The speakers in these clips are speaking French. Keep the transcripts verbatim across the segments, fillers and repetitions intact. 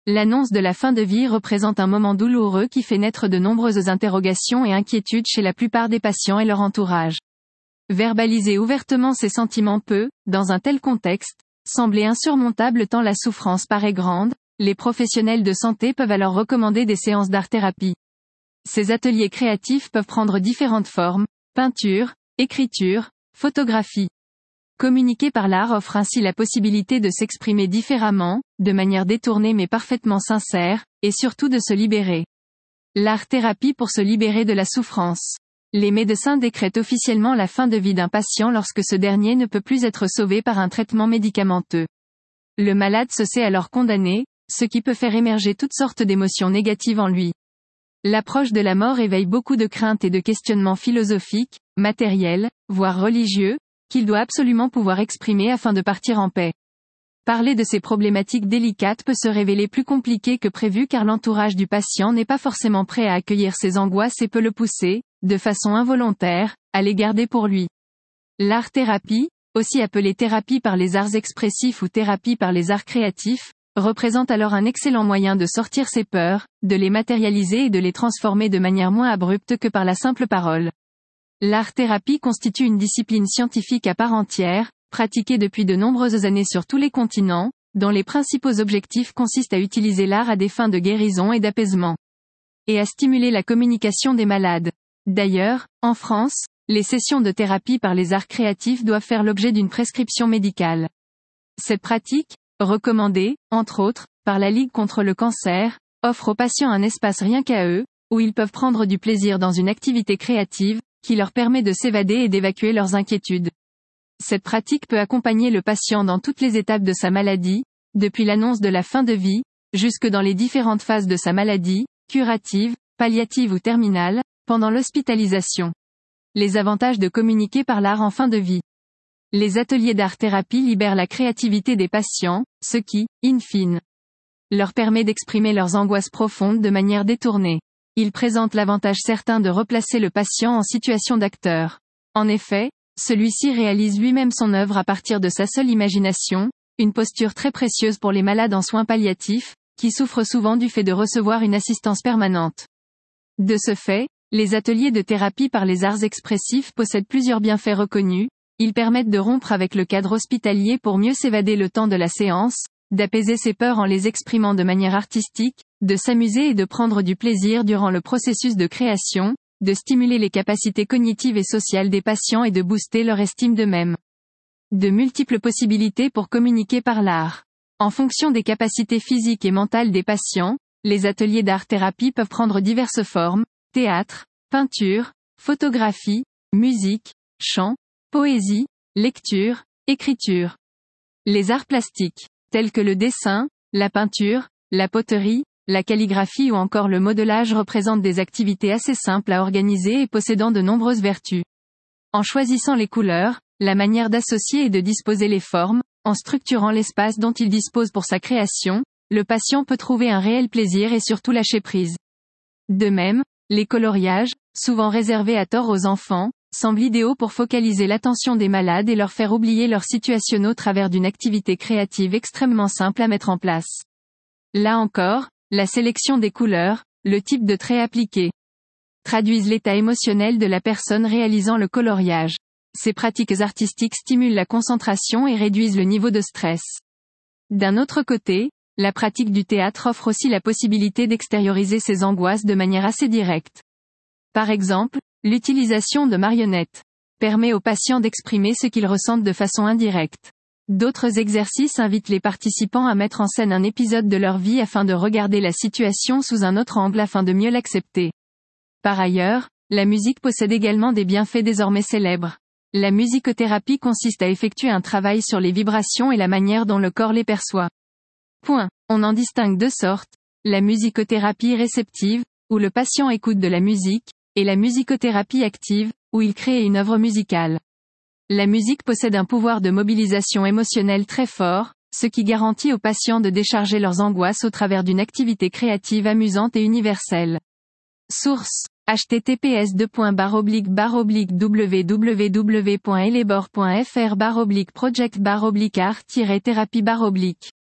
L'annonce de la fin de vie représente un moment douloureux qui fait naître de nombreuses interrogations et inquiétudes chez la plupart des patients et leur entourage. Verbaliser ouvertement ses sentiments peut, dans un tel contexte, sembler insurmontable tant la souffrance paraît grande. Les professionnels de santé peuvent alors recommander des séances d'art-thérapie. Ces ateliers créatifs peuvent prendre différentes formes: peinture, écriture, photographie. Communiquer par l'art offre ainsi la possibilité de s'exprimer différemment, de manière détournée mais parfaitement sincère, et surtout de se libérer. L'art-thérapie pour se libérer de la souffrance. Les médecins décrètent officiellement la fin de vie d'un patient lorsque ce dernier ne peut plus être sauvé par un traitement médicamenteux. Le malade se sait alors condamné, ce qui peut faire émerger toutes sortes d'émotions négatives en lui. L'approche de la mort éveille beaucoup de craintes et de questionnements philosophiques, matériels, voire religieux, qu'il doit absolument pouvoir exprimer afin de partir en paix. Parler de ces problématiques délicates peut se révéler plus compliqué que prévu car l'entourage du patient n'est pas forcément prêt à accueillir ses angoisses et peut le pousser, de façon involontaire, à les garder pour lui. L'art-thérapie, aussi appelée thérapie par les arts expressifs ou thérapie par les arts créatifs, représente alors un excellent moyen de sortir ses peurs, de les matérialiser et de les transformer de manière moins abrupte que par la simple parole. L'art-thérapie constitue une discipline scientifique à part entière, pratiquée depuis de nombreuses années sur tous les continents, dont les principaux objectifs consistent à utiliser l'art à des fins de guérison et d'apaisement. Et à stimuler la communication des malades. D'ailleurs, en France, les sessions de thérapie par les arts créatifs doivent faire l'objet d'une prescription médicale. Cette pratique, recommandée, entre autres, par la Ligue contre le cancer, offre aux patients un espace rien qu'à eux, où ils peuvent prendre du plaisir dans une activité créative, qui leur permet de s'évader et d'évacuer leurs inquiétudes. Cette pratique peut accompagner le patient dans toutes les étapes de sa maladie, depuis l'annonce de la fin de vie, jusque dans les différentes phases de sa maladie, curative, palliative ou terminale, pendant l'hospitalisation. Les avantages de communiquer par l'art en fin de vie. Les ateliers d'art-thérapie libèrent la créativité des patients, ce qui, in fine, leur permet d'exprimer leurs angoisses profondes de manière détournée. Ils présentent l'avantage certain de replacer le patient en situation d'acteur. En effet, celui-ci réalise lui-même son œuvre à partir de sa seule imagination, une posture très précieuse pour les malades en soins palliatifs, qui souffrent souvent du fait de recevoir une assistance permanente. De ce fait, les ateliers de thérapie par les arts expressifs possèdent plusieurs bienfaits reconnus. Ils permettent de rompre avec le cadre hospitalier pour mieux s'évader le temps de la séance, d'apaiser ses peurs en les exprimant de manière artistique, de s'amuser et de prendre du plaisir durant le processus de création, de stimuler les capacités cognitives et sociales des patients et de booster leur estime d'eux-mêmes. De multiples possibilités pour communiquer par l'art. En fonction des capacités physiques et mentales des patients, les ateliers d'art-thérapie peuvent prendre diverses formes: théâtre, peinture, photographie, musique, chant, poésie, lecture, écriture. Les arts plastiques, tels que le dessin, la peinture, la poterie, la calligraphie ou encore le modelage représentent des activités assez simples à organiser et possédant de nombreuses vertus. En choisissant les couleurs, la manière d'associer et de disposer les formes, en structurant l'espace dont il dispose pour sa création, le patient peut trouver un réel plaisir et surtout lâcher prise. De même, les coloriages, souvent réservés à tort aux enfants, semblent idéaux pour focaliser l'attention des malades et leur faire oublier leur situation au travers d'une activité créative extrêmement simple à mettre en place. Là encore, la sélection des couleurs, le type de trait appliqué, traduisent l'état émotionnel de la personne réalisant le coloriage. Ces pratiques artistiques stimulent la concentration et réduisent le niveau de stress. D'un autre côté, la pratique du théâtre offre aussi la possibilité d'extérioriser ses angoisses de manière assez directe. Par exemple, l'utilisation de marionnettes permet aux patients d'exprimer ce qu'ils ressentent de façon indirecte. D'autres exercices invitent les participants à mettre en scène un épisode de leur vie afin de regarder la situation sous un autre angle afin de mieux l'accepter. Par ailleurs, la musique possède également des bienfaits désormais célèbres. La musicothérapie consiste à effectuer un travail sur les vibrations et la manière dont le corps les perçoit. Point. On en distingue deux sortes, la musicothérapie réceptive, où le patient écoute de la musique, et la musicothérapie active, où il crée une œuvre musicale. La musique possède un pouvoir de mobilisation émotionnelle très fort, ce qui garantit aux patients de décharger leurs angoisses au travers d'une activité créative amusante et universelle. Source: h t t p s deux points barre oblique barre oblique w w w point elebor point f r barre oblique project barre oblique art tiret thérapie barre oblique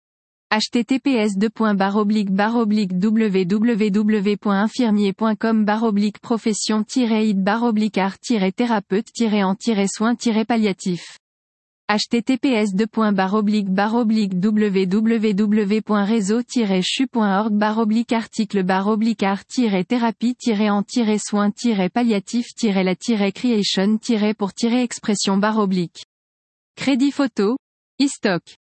https deux points barre oblique barre oblique www point infirmier point com barre oblique profession tiret id barre oblique art tiret thérapeute tiret en tiret soins tiret palliatif. https deux points barre oblique barre oblique www point réseau tiret chu point org barre oblique article barre oblique art tiret thérapie tiret en tiret soins tiret palliatif tiret la tiret creation tiret pour tiret expression barre oblique. Crédit photo, e-stock.